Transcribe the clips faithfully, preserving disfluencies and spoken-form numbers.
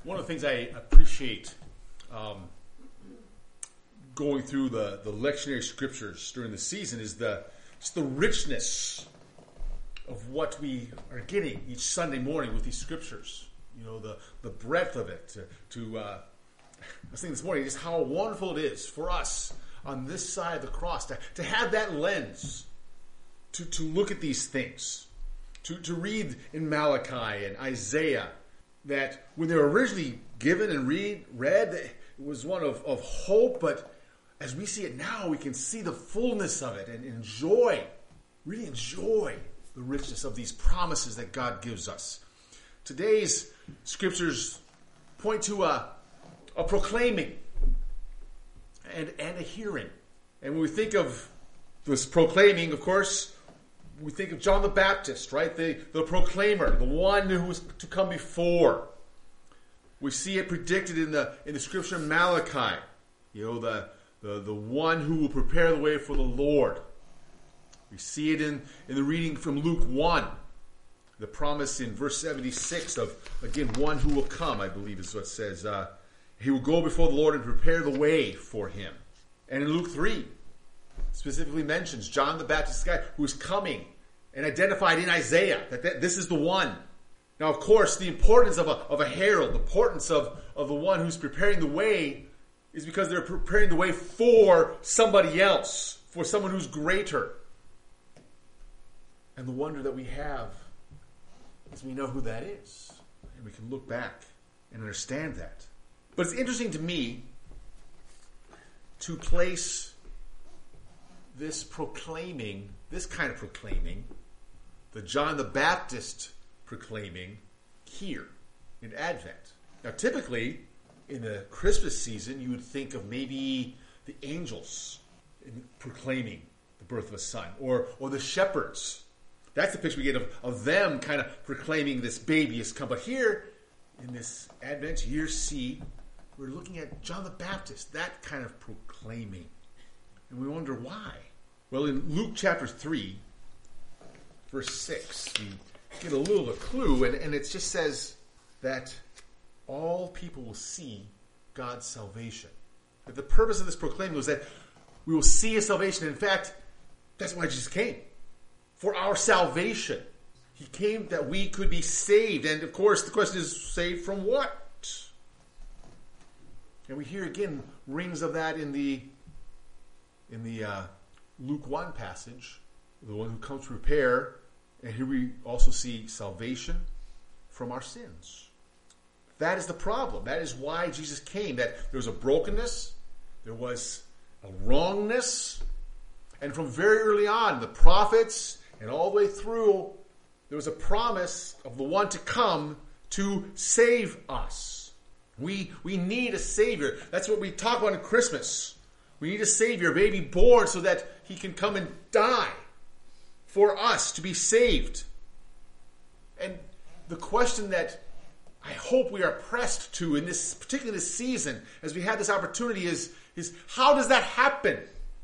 One of the things I appreciate um, going through the, the lectionary scriptures during the season is the just the richness of what we are getting each Sunday morning with these scriptures. You know, the, the breadth of it. To, to uh, I was thinking this morning just how wonderful it is for us on this side of the cross to, to have that lens to, to look at these things. To, to read in Malachi and Isaiah that when they were originally given and read, read, it was one of, of hope, but as we see it now, we can see the fullness of it and enjoy, really enjoy the richness of these promises that God gives us. Today's scriptures point to a, a proclaiming and, and a hearing. And when we think of this proclaiming, of course, we think of John the Baptist, right? The, the proclaimer, the one who was to come before. We see it predicted in the in the scripture Malachi. You know, the, the, the one who will prepare the way for the Lord. We see it in, in the reading from Luke one. The promise in verse seventy-six of, again, one who will come, I believe is what it says. Uh, he will go before the Lord and prepare the way for him. And in Luke three, specifically mentions John the Baptist, guy who is coming and identified in Isaiah that, that this is the one. Now, of course, the importance of a, of a herald, the importance of, of the one who's preparing the way is because they're preparing the way for somebody else, for someone who's greater. And the wonder that we have is we know who that is. And we can look back and understand that. But it's interesting to me to place this proclaiming, this kind of proclaiming, the John the Baptist proclaiming here in Advent. Now, typically, in the Christmas season, you would think of maybe the angels proclaiming the birth of a son, or or the shepherds. That's the picture we get of, of them kind of proclaiming this baby has come. But here, in this Advent year C, we're looking at John the Baptist, that kind of proclaiming. And we wonder why. Well, in Luke chapter three, verse six, we get a little of a clue, and, and it just says that all people will see God's salvation. That the purpose of this proclaiming was that we will see his salvation. In fact, that's why Jesus came. For our salvation. He came that we could be saved. And of course, the question is, saved from what? And we hear again rings of that in the in the uh, Luke one passage, the one who comes to prepare. And here we also see salvation from our sins. That is the problem. That is why Jesus came. That there was a brokenness, there was a wrongness, and from very early on, the prophets and all the way through, there was a promise of the one to come to save us. We, we need a Savior. That's what we talk about in Christmas. We need a Savior, a baby born, so that he can come and die for us to be saved. And the question that I hope we are pressed to in this, particularly this season, as we have this opportunity, is, is how does that happen?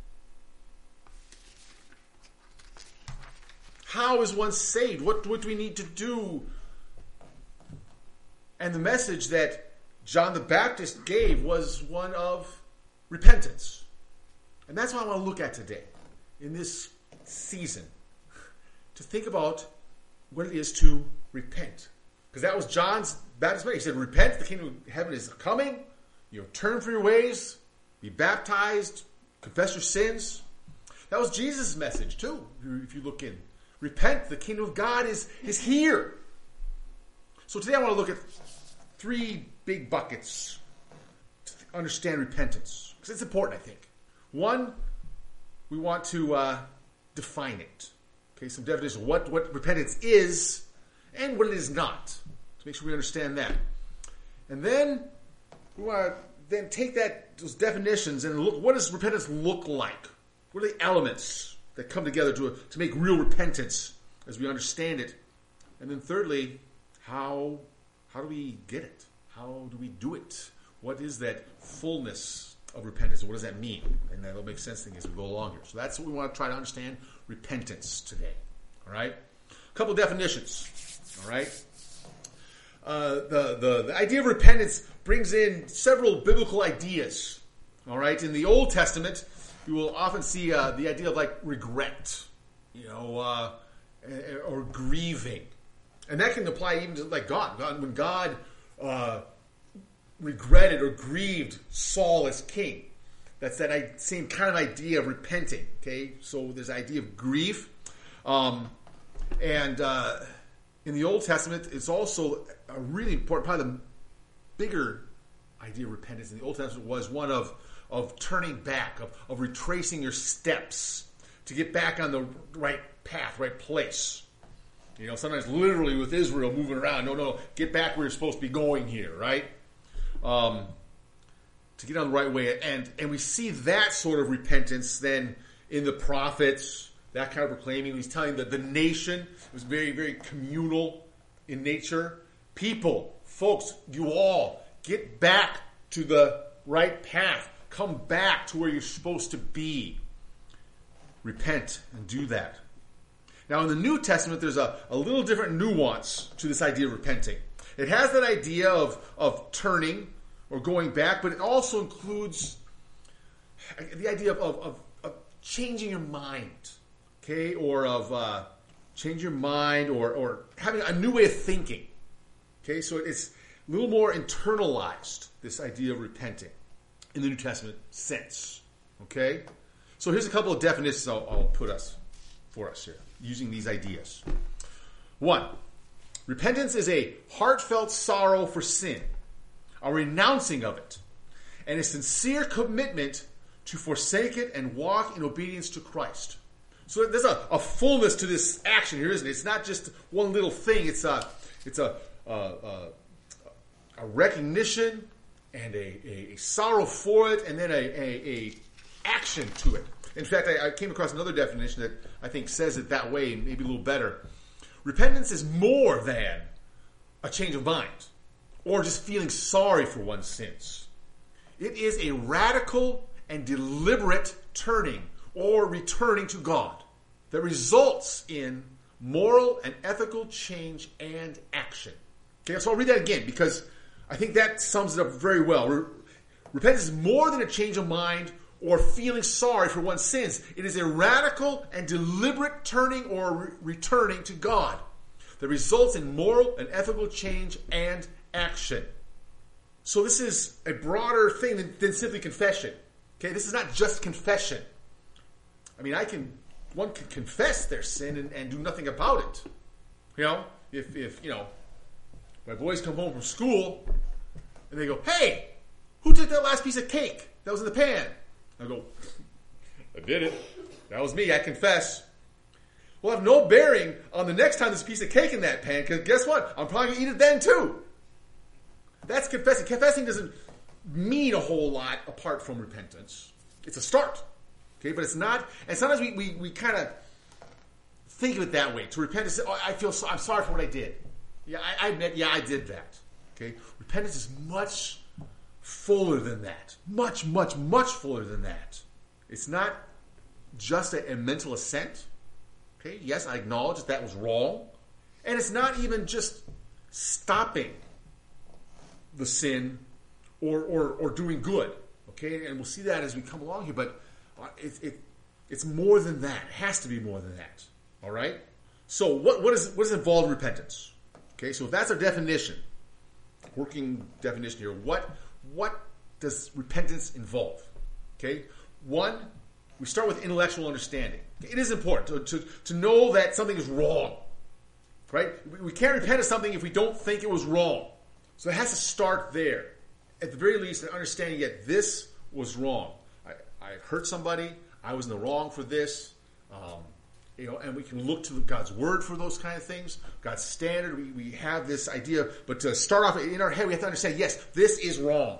How is one saved? What, what do we need to do? And the message that John the Baptist gave was one of repentance. And that's what I want to look at today, in this season, to think about what it is to repent. Because that was John's Baptist message. He said, repent, the kingdom of heaven is coming. You know, turn from your ways, be baptized, confess your sins. That was Jesus' message too, if you look in. Repent, the kingdom of God is, is here. So today I want to look at three big buckets to understand repentance. Because it's important, I think. One, we want to uh, define it. Okay, some definition of what, what repentance is and what it is not. To make sure we understand that. And then we want to then take that those definitions and look, what does repentance look like? What are the elements that come together to, to make real repentance as we understand it? And then thirdly, how, how do we get it? How do we do it? What is that fullness of repentance? What does that mean? And that'll make sense as we go along here. So that's what we want to try to understand repentance today. All right? A couple definitions. All right? uh, the, the, the idea of repentance brings in several biblical ideas. All right, in the Old Testament, you will often see uh, the idea of like regret, you know, uh, or grieving. And that can apply even to like God. God when God uh, regretted or grieved Saul as king. That's that same kind of idea of repenting. Okay, so there's the idea of grief, um, and uh, in the Old Testament, it's also a really important, probably the bigger idea of repentance in the Old Testament was one of of turning back, of, of retracing your steps to get back on the right path, right place. You know, sometimes literally with Israel moving around. No, no, get back where you're supposed to be going here, right? Um, to get on the right way. And and we see that sort of repentance then in the prophets, that kind of proclaiming. He's telling that the nation, it was very, very communal in nature. People, folks, you all, get back to the right path. Come back to where you're supposed to be. Repent and do that. Now, in the New Testament, there's a, a little different nuance to this idea of repenting. It has that idea of, of turning or going back, but it also includes the idea of, of, of, of changing your mind, okay, or of uh, changing your mind or, or having a new way of thinking. Okay, so it's a little more internalized, this idea of repenting in the New Testament sense. Okay? So here's a couple of definitions I'll, I'll put us for us here, using these ideas. One, repentance is a heartfelt sorrow for sin, a renouncing of it, and a sincere commitment to forsake it and walk in obedience to Christ. So there's a, a fullness to this action here, isn't it? It's not just one little thing. It's a, it's a, a, a, a recognition and a, a, a sorrow for it, and then a, a, a action to it. In fact, I, I came across another definition that I think says it that way, maybe a little better. Repentance is more than a change of mind or just feeling sorry for one's sins. It is a radical and deliberate turning or returning to God that results in moral and ethical change and action. Okay, so I'll read that again because I think that sums it up very well. Re- repentance is more than a change of mind or feeling sorry for one's sins. It is a radical and deliberate turning or re- returning to God that results in moral and ethical change and action. So this is a broader thing than, than simply confession. Okay, this is not just confession. I mean, I can one can confess their sin and, and do nothing about it. You know, if if you know, my boys come home from school and they go, "Hey, who took that last piece of cake that was in the pan?" I go, "I did it. That was me. I confess." Well, have no bearing on the next time there's a piece of cake in that pan, because guess what? I'm probably going to eat it then too. That's confessing. Confessing doesn't mean a whole lot apart from repentance. It's a start. Okay, but it's not, and sometimes we, we, we kind of think of it that way. To repent is, oh, I feel so, I'm sorry for what I did. Yeah, I, I admit, yeah, I did that. Okay, repentance is much fuller than that. Much, much, much fuller than that. It's not just a, a mental assent. Okay, yes, I acknowledge that that was wrong. And it's not even just stopping the sin or, or, or doing good. Okay, and we'll see that as we come along here, but it, it, it's more than that. It has to be more than that. All right? So what, what, is, what is involved in repentance? Okay, so if that's our definition, working definition here, what, what does repentance involve? Okay, one, we start with intellectual understanding. It is important to, to, to know that something is wrong. Right? We, we can't repent of something if we don't think it was wrong. So it has to start there. At the very least, an understanding that this was wrong. I, I hurt somebody. I was in the wrong for this. Um, you know, and we can look to God's word for those kind of things. God's standard. We, we have this idea. But to start off in our head, we have to understand, yes, this is wrong.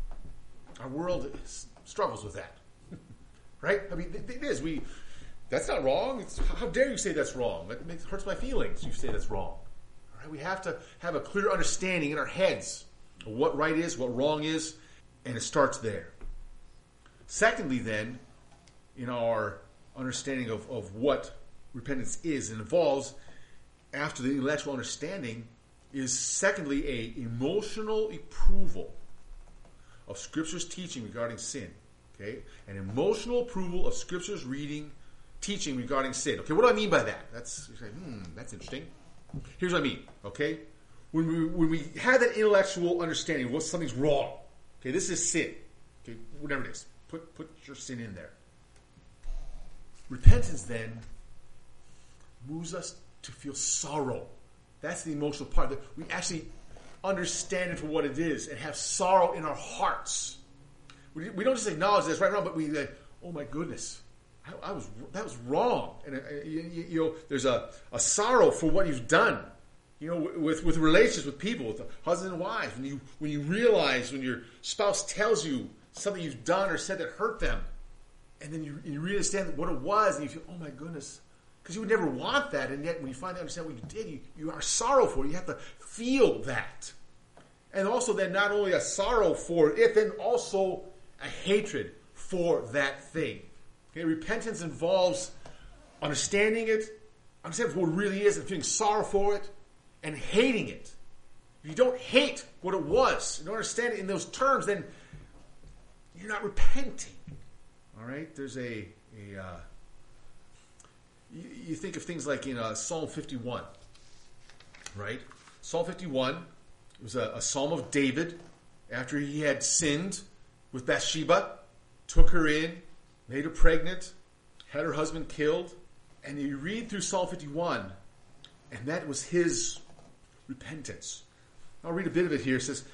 Our world is, struggles with that. Right? I mean, it, it is. We, that's not wrong. It's, how dare you say that's wrong? That makes, hurts my feelings. You say that's wrong. All right? We have to have a clear understanding in our heads of what right is, what wrong is, and it starts there. Secondly, then, in our understanding of, of what repentance is and involves, after the intellectual understanding, is secondly a emotional approval of Scripture's teaching regarding sin. Okay, an emotional approval of Scripture's reading, teaching regarding sin. Okay, what do I mean by that? That's hmm, that's interesting. Here's what I mean. Okay, when we when we have that intellectual understanding of what something's wrong. Okay, this is sin. Okay, whatever it is, put put your sin in there. Repentance then moves us to feel sorrow. That's the emotional part. That we actually understand it for what it is and have sorrow in our hearts. We, we don't just acknowledge that's right or wrong, but we like, oh my goodness, I, I was that was wrong. And uh, you, you know, there's a, a sorrow for what you've done. You know, with with relationships with people, with husbands and wives. When you when you realize when your spouse tells you something you've done or said that hurt them, and then you, you really understand what it was, and you feel, oh my goodness. Because you would never want that, and yet when you finally understand what you did, you, you are sorrowful. You have to feel that. And also then not only a sorrow for it, then also a hatred for that thing. Okay, repentance involves understanding it, understanding what it really is, and feeling sorrow for it, and hating it. If you don't hate what it was, you don't understand it in those terms, then you're not repenting. All right? There's a... a uh, you, you think of things like in uh, Psalm fifty-one, right? Psalm fifty-one, it was a, a psalm of David after he had sinned with Bathsheba, took her in, made her pregnant, had her husband killed. And you read through Psalm fifty-one, and that was his repentance. I'll read a bit of it here. It says,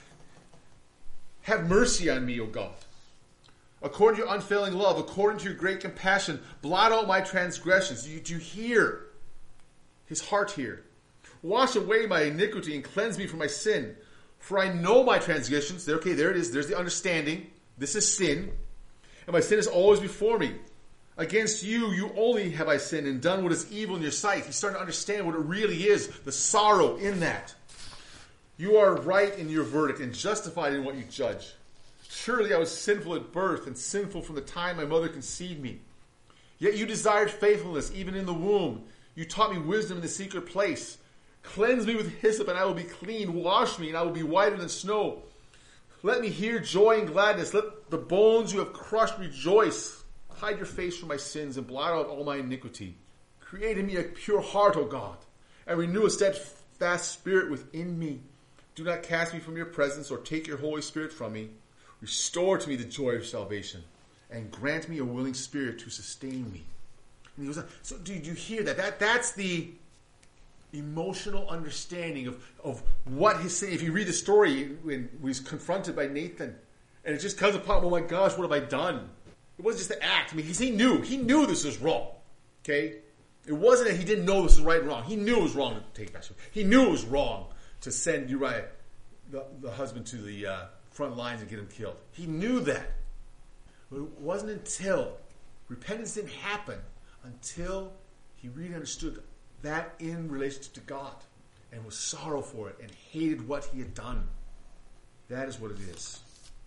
have mercy on me, O God. According to your unfailing love, according to your great compassion, blot out my transgressions. You, do you hear his heart here? Wash away my iniquity and cleanse me from my sin. For I know my transgressions. Okay, there it is. There's the understanding. This is sin. And my sin is always before me. Against you, you only have I sinned and done what is evil in your sight. He's starting to understand what it really is, the sorrow in that. You are right in your verdict and justified in what you judge. Surely I was sinful at birth and sinful from the time my mother conceived me. Yet you desired faithfulness even in the womb. You taught me wisdom in the secret place. Cleanse me with hyssop and I will be clean. Wash me and I will be whiter than snow. Let me hear joy and gladness. Let the bones you have crushed rejoice. Hide your face from my sins and blot out all my iniquity. Create in me a pure heart, O God, and renew a steadfast spirit within me. Do not cast me from your presence or take your Holy Spirit from me. Restore to me the joy of salvation and grant me a willing spirit to sustain me. And he goes on. So do you hear that? That that's the emotional understanding of, of what his sin. If you read the story when he's confronted by Nathan, and it just comes upon, oh my gosh, what have I done? It wasn't just the act. I mean, he knew. He knew this was wrong. Okay? It wasn't that he didn't know this was right and wrong. He knew it was wrong to take Bathsheba. He knew it was wrong to send Uriah, the, the husband, to the uh, front lines and get him killed. He knew that. But it wasn't until repentance didn't happen until he really understood that in relationship to God and was sorrow for it and hated what he had done. That is what it is.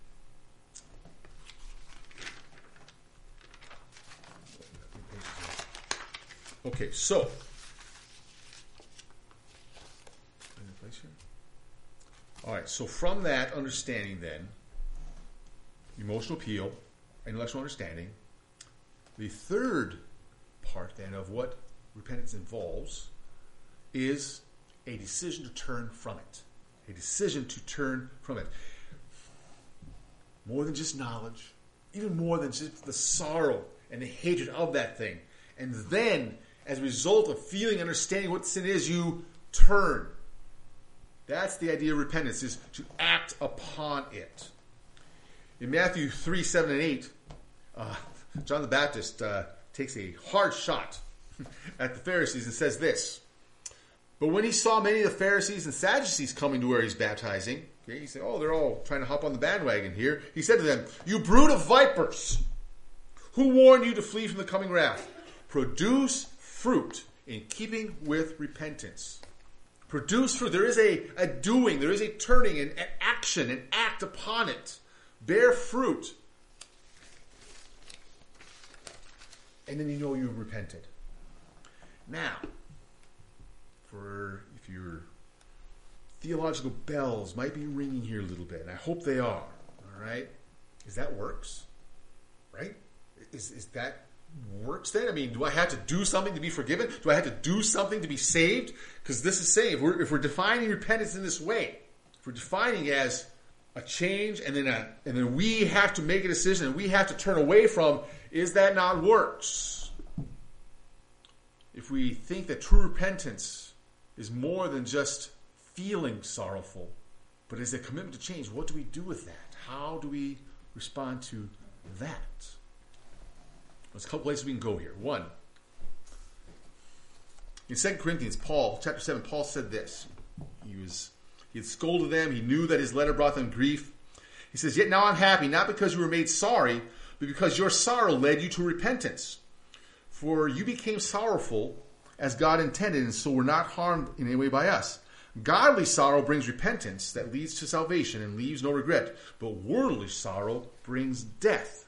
Okay, so all right, so from that understanding then, emotional appeal, intellectual understanding, the third part then of what repentance involves is a decision to turn from it. A decision to turn from it. More than just knowledge, even more than just the sorrow and the hatred of that thing. And then, as a result of feeling, understanding what sin is, you turn. That's the idea of repentance, is to act upon it. In Matthew three, seven, and eight, uh, John the Baptist uh, takes a hard shot at the Pharisees and says this. But when he saw many of the Pharisees and Sadducees coming to where he's baptizing, okay, he said, oh, they're all trying to hop on the bandwagon here. He said to them, you brood of vipers, who warned you to flee from the coming wrath? Produce fruit in keeping with repentance. Produce fruit. There is a, a doing, there is a turning, an, an action, an act upon it. Bear fruit. And then you know you've repented. Now, for if you're theological bells might be ringing here a little bit, and I hope they are. All right? Is that works? Right? Is, is that works then? I mean, do I have to do something to be forgiven? Do I have to do something to be saved? Because this is saying, if we're, if we're defining repentance in this way, if we're defining as a change and then a, and then we have to make a decision and we have to turn away from, is that not works? If we think that true repentance is more than just feeling sorrowful, but is a commitment to change, what do we do with that? How do we respond to that? There's a couple places we can go here. One, in Second Corinthians, Paul, chapter seven, Paul said this. He was he had scolded them. He knew that his letter brought them grief. He says, "Yet now I'm happy, not because you were made sorry, but because your sorrow led you to repentance. For you became sorrowful as God intended, and so were not harmed in any way by us. Godly sorrow brings repentance that leads to salvation and leaves no regret, but worldly sorrow brings death."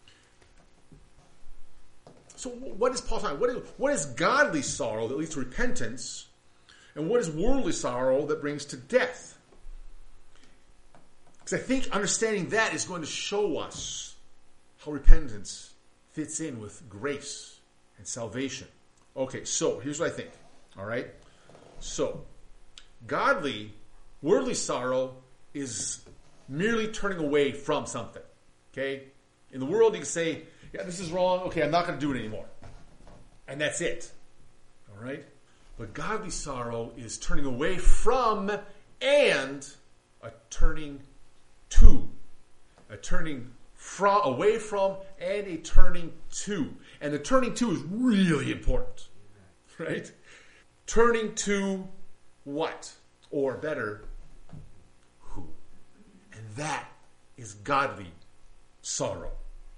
So what is Paul talking about? What is, what is godly sorrow that leads to repentance? And what is worldly sorrow that brings to death? Because I think understanding that is going to show us how repentance fits in with grace and salvation. Okay, so here's what I think. All right? So, godly, worldly sorrow is merely turning away from something. Okay? In the world, you can say, yeah, this is wrong. Okay, I'm not going to do it anymore. And that's it. All right? But godly sorrow is turning away from and a turning to. A turning from, away from and a turning to. And the turning to is really important. Right? Turning to what? Or better, who? And that is godly sorrow.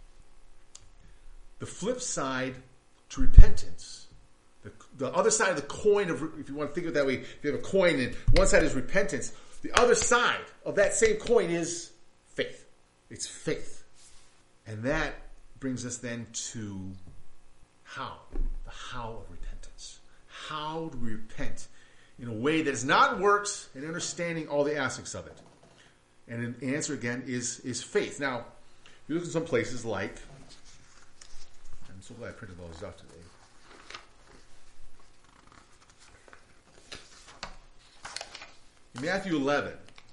The flip side to repentance, the, the other side of the coin of, if you want to think of it that way, if you have a coin and one side is repentance, the other side of that same coin is faith. It's faith. And that brings us then to how? The how of repentance. How do we repent in a way that is not works and understanding all the aspects of it? And the answer again is, is faith. Now, if you look at some places like, I'm so glad I printed all this off today. In Matthew eleven,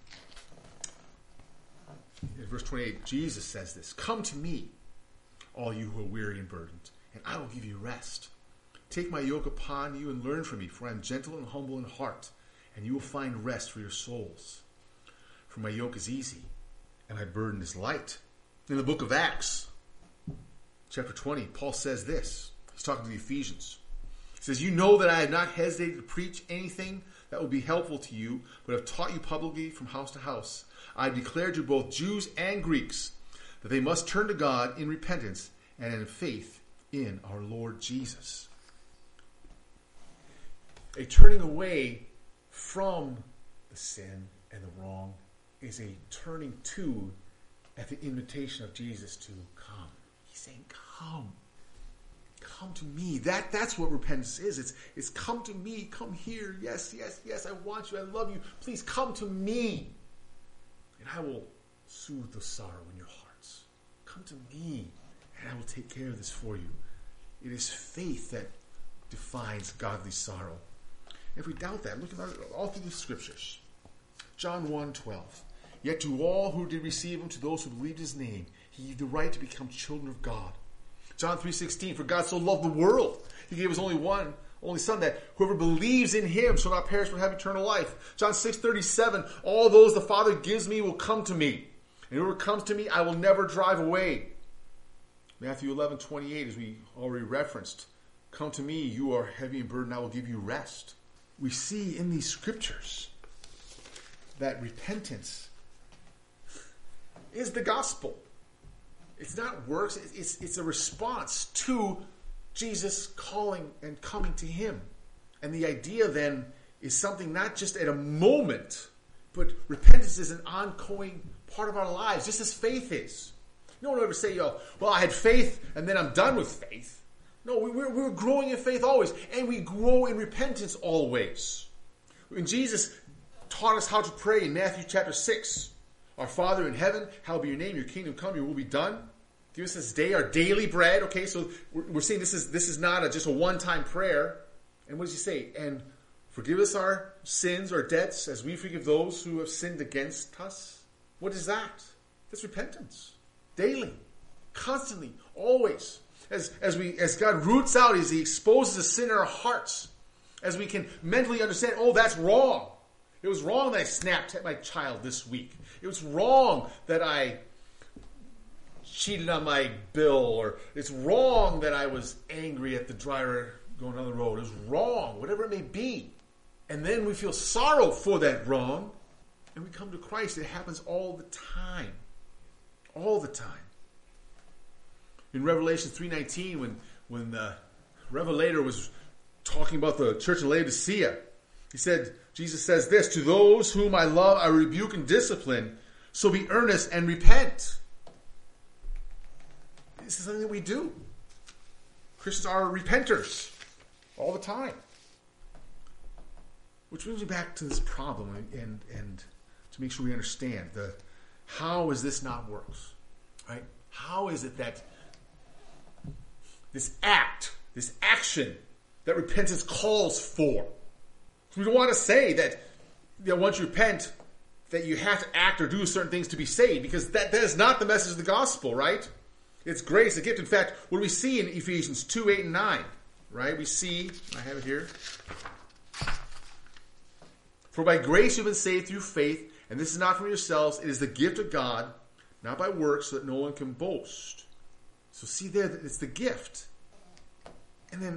in verse twenty-eight, Jesus says this, "Come to me, all you who are weary and burdened, and I will give you rest. Take my yoke upon you and learn from me, for I am gentle and humble in heart, and you will find rest for your souls. For my yoke is easy, and my burden is light." In the book of Acts, chapter twenty, Paul says this. He's talking to the Ephesians. He says, "You know that I have not hesitated to preach anything that will be helpful to you, but have taught you publicly from house to house. I have declared to both Jews and Greeks that they must turn to God in repentance and in faith in our Lord Jesus." A turning away from the sin and the wrong is a turning to at the invitation of Jesus to come. He's saying, come. Come to me. That, that's what repentance is. It's, it's come to me. Come here. Yes, yes, yes. I want you. I love you. Please come to me. And I will soothe the sorrow in your hearts. Come to me. And I will take care of this for you. It is faith that defines godly sorrow. If we doubt that, look at all through the scriptures. John one twelve. "Yet to all who did receive him, to those who believed his name, he gave the right to become children of God." John three sixteen. "For God so loved the world, he gave his only one, only son, that whoever believes in him shall not perish but have eternal life." John six thirty-seven. "All those the Father gives me will come to me, and whoever comes to me I will never drive away." Matthew eleven twenty-eight, as we already referenced. "Come to me, you are heavy and burdened, I will give you rest." We see in these scriptures that repentance is the gospel. It's not works. It's, it's a response to Jesus calling and coming to him. And the idea then is something not just at a moment, but repentance is an ongoing part of our lives, just as faith is. No one will ever say, "Yo, well, I had faith and then I'm done with faith." No, we, we're, we're growing in faith always, and we grow in repentance always. When Jesus taught us how to pray in Matthew chapter six. Our Father in heaven, hallowed be your name, your kingdom come, your will be done. Give us this day our daily bread. Okay, so we're, we're saying this is this is not a, just a one-time prayer. And what does he say? And forgive us our sins or debts as we forgive those who have sinned against us. What is that? That's repentance. Daily. Constantly. Always. As, as, we, as God roots out, as he exposes the sin in our hearts, as we can mentally understand, oh, that's wrong. It was wrong that I snapped at my child this week. It was wrong that I cheated on my bill, or it's wrong that I was angry at the driver going down the road. It was wrong, whatever it may be. And then we feel sorrow for that wrong, and we come to Christ. It happens all the time. All the time. In Revelation three nineteen, when, when the Revelator was talking about the church in Laodicea, he said, Jesus says this, to those whom I love, I rebuke and discipline, so be earnest and repent. This is something that we do. Christians are repenters all the time. Which brings me back to this problem and, and, and to make sure we understand the how is this not works? Right? How is it that this act, this action that repentance calls for? We don't want to say that, you know, once you repent, that you have to act or do certain things to be saved, because that, that is not the message of the gospel, right? It's grace, a gift. In fact, what do we see in Ephesians two, eight, and nine? Right? We see, I have it here. For by grace you've been saved through faith, and this is not from yourselves, it is the gift of God, not by works, so that no one can boast. So see there, that it's the gift. And then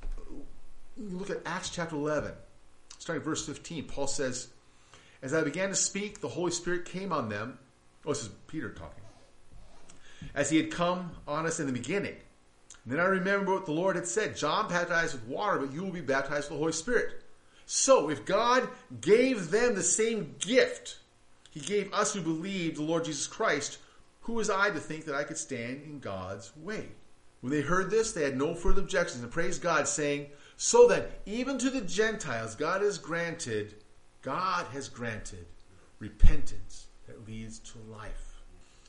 you look at Acts chapter eleven. Starting verse fifteen, Paul says, as I began to speak, the Holy Spirit came on them. Oh, this is Peter talking. As he had come on us in the beginning. And then I remember what the Lord had said. John baptized with water, but you will be baptized with the Holy Spirit. So, if God gave them the same gift he gave us who believed the Lord Jesus Christ, who was I to think that I could stand in God's way? When they heard this, they had no further objections and praised God, saying, so that even to the Gentiles God has granted, God has granted repentance that leads to life.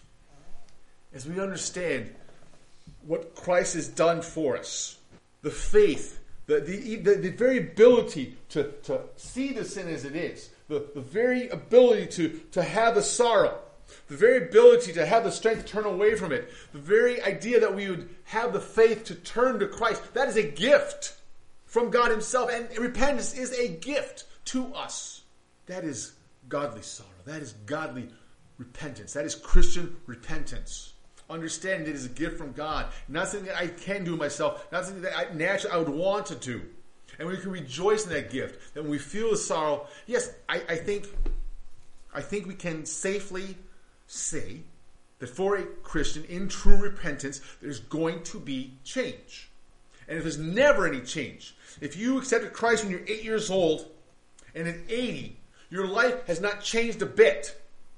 As we understand what Christ has done for us, the faith, the, the, the, the very ability to, to see the sin as it is, the, the very ability to, to have the sorrow, the very ability to have the strength to turn away from it, the very idea that we would have the faith to turn to Christ, that is a gift from God himself, and repentance is a gift to us. That is godly sorrow. That is godly repentance. That is Christian repentance. Understanding that it is a gift from God. Not something that I can do myself. Not something that I naturally I would want to do. And we can rejoice in that gift. That when we feel the sorrow, yes, I, I think I think we can safely say that for a Christian in true repentance, there's going to be change. And if there's never any change, if you accepted Christ when you're eight years old, and at eighty, your life has not changed a bit,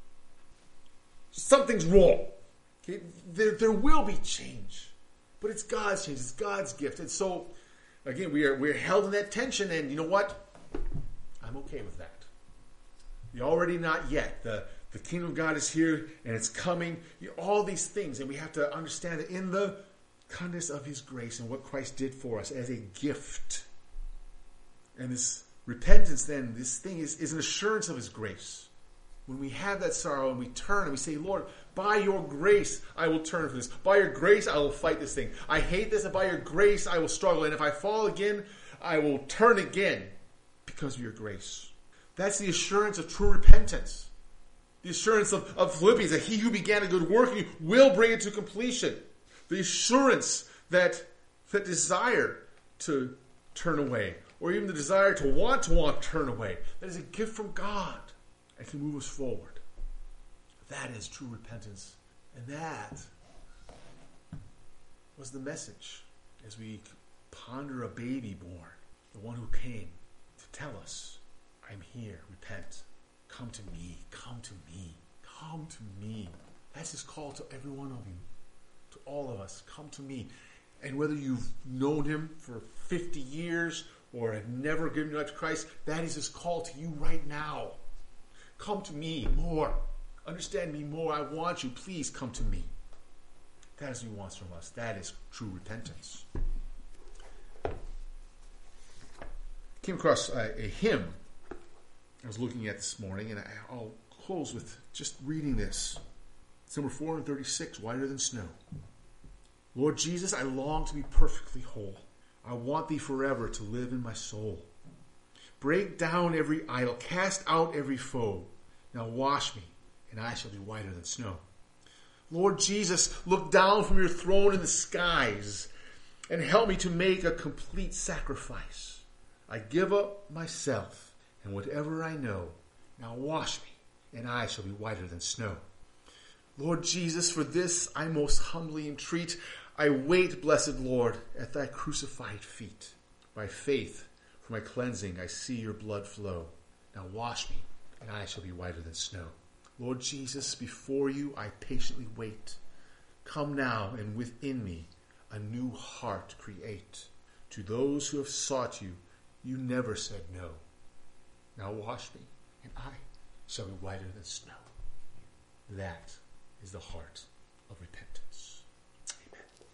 something's wrong. Okay? There, there will be change. But it's God's change. It's God's gift. And so, again, we are we're held in that tension, and you know what? I'm okay with that. You're already not yet. The, the kingdom of God is here, and it's coming. You know, all these things, and we have to understand that in the kindness of his grace and what Christ did for us as a gift. And this repentance then, this thing is, is an assurance of his grace. When we have that sorrow and we turn and we say, Lord, by your grace I will turn from this. By your grace I will fight this thing. I hate this, and by your grace I will struggle. And if I fall again, I will turn again because of your grace. That's the assurance of true repentance. The assurance of, of Philippians that he who began a good work in you will bring it to completion. The assurance that that desire to turn away, or even the desire to want to want to turn away, that is a gift from God and can move us forward. That is true repentance. And that was the message as we ponder a baby born, the one who came to tell us, I'm here, repent. Come to me, come to me, come to me. That's his call to every one of you. To all of us, come to me. And whether you've known him for fifty years or have never given your life to Christ, that is his call to you right now. Come to me more. Understand me more. I want you. Please come to me. That is what he wants from us. That is true repentance. Came across a, a hymn I was looking at this morning, and I, I'll close with just reading this. It's number four thirty-six, Whiter Than Snow. Lord Jesus, I long to be perfectly whole. I want thee forever to live in my soul. Break down every idol, cast out every foe. Now wash me, and I shall be whiter than snow. Lord Jesus, look down from your throne in the skies and help me to make a complete sacrifice. I give up myself and whatever I know. Now wash me, and I shall be whiter than snow. Lord Jesus, for this I most humbly entreat. I wait, blessed Lord, at thy crucified feet. By faith, for my cleansing, I see your blood flow. Now wash me, and I shall be whiter than snow. Lord Jesus, before you I patiently wait. Come now, and within me a new heart create. To those who have sought you, you never said no. Now wash me, and I shall be whiter than snow. That is the heart of repentance.